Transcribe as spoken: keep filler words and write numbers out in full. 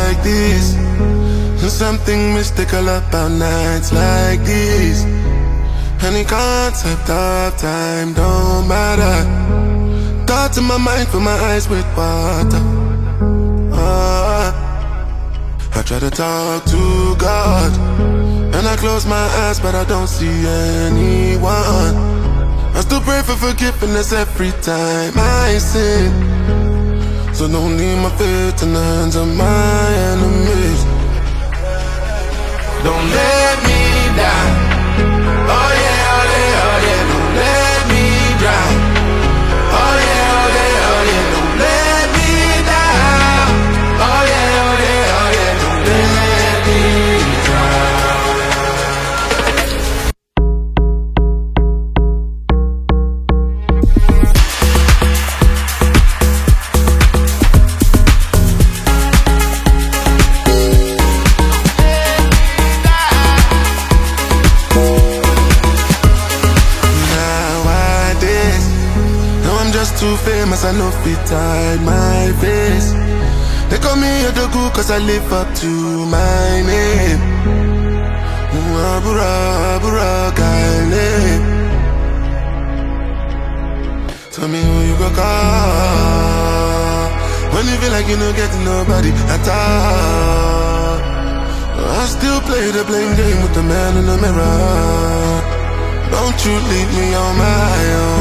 like this. There's something mystical about nights like this. Any concept of time don't matter. Thoughts in my mind, fill my eyes with water. Oh, I try to talk to God, and I close my eyes, but I don't see anyone. I still pray for forgiveness every time I sin. So don't leave my faith in the hands of my enemies. Don't let me down. Oh yeah, oh yeah, oh yeah. Don't let me drown. Oh yeah, oh yeah, oh yeah. Don't let me down. Oh yeah, oh yeah, oh yeah. Don't let me drown. Too famous, I know fit hide my face. They call me Odogu cause I live up to my name. Abura, Abura, guy name. Tell me who you go call when you feel like you don't get nobody at all. I still play the blame game with the man in the mirror. Don't you leave me on my own.